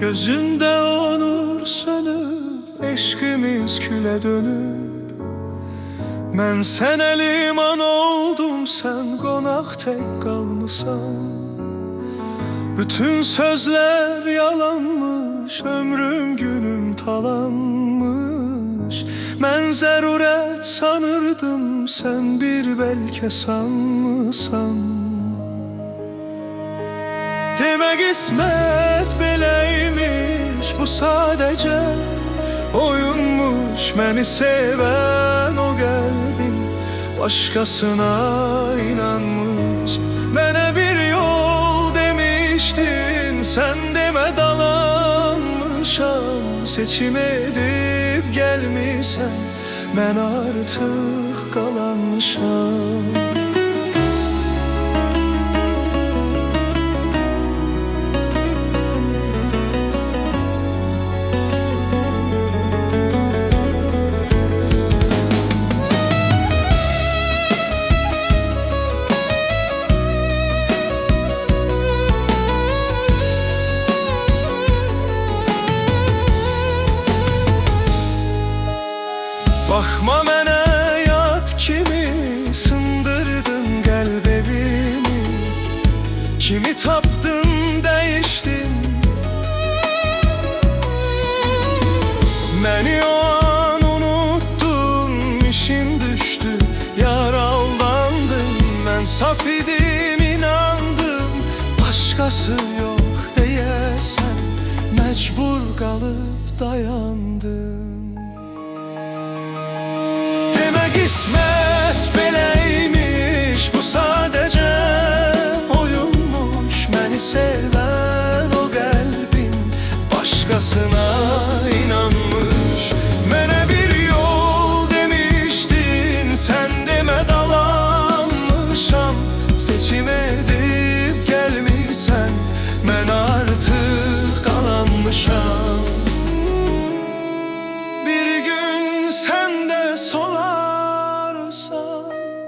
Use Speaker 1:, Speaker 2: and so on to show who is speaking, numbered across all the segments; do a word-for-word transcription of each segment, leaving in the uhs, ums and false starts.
Speaker 1: Gözünde onur sönüp, eşkimiz küle dönüp, mən sənə liman oldum, sən qonaq tək qalmısan. Bütün sözler yalanmış, ömrüm günüm talanmış. Mən zərurət sanırdım, sən bir bəlkə sanmısan. Demək qismət beləymiş, bu sadəcə oyunmuş. Məni sevən o qəlbim başqasına inanmış. Mənə bir yol demiştin, sən demə dalanmışam. Seçim edib gəlmisən, mən artıq qalanmışam. Baxma mənə yad kimi, sındırdın qəlb evimi. Kimi tapdın, dəyişdin. Məni o an unuttun, işin düşdü, yar aldandın. Mən saf idim, inandım, başqası yox deyəsən. Məcbur qalıb dayandım. Qismət beləymiş, bu sadəcə oyunmuş. Məni sevən o qəlbim başqasına inanmış. Mənə bir yol demişdin, sən demə dalanmışam. Seçim edib gəlmisən, mən artıq qalanmışam. Bir gün sən də solarsan,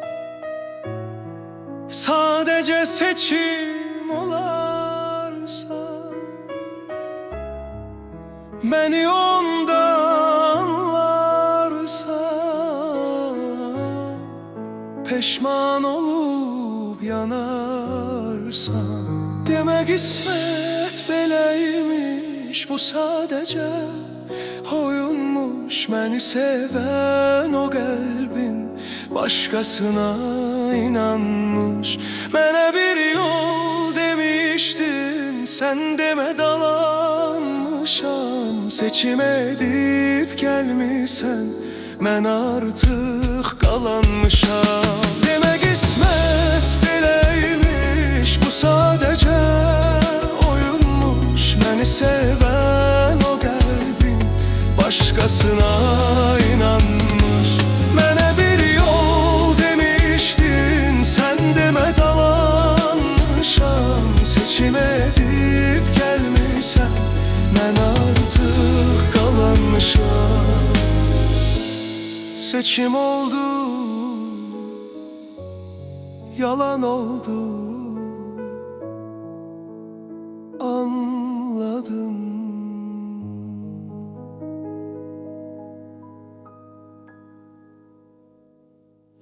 Speaker 1: sadəcə seçim olarsa, məni onda anlarsan, peşman olub yanarsan. Demə qismət beləymiş, bu sadəcə oyunmuş. Məni sevən o qəlbim başqasına inanmış. Mənə bir yol demişdin, sən demə dalanmışam. Seçim edib gəlmisən, mən artıq qalanmışam. Demə qismət beləymiş, bu sadəcə oyunmuş. Məni sevən o qəlbim başqasına inanmış. Mənə bir yol demişdin, sən demə dalanmışam. Seçim edib gəlmisən, mən artıq qalanmışam. Seçim oldu, yalan oldu.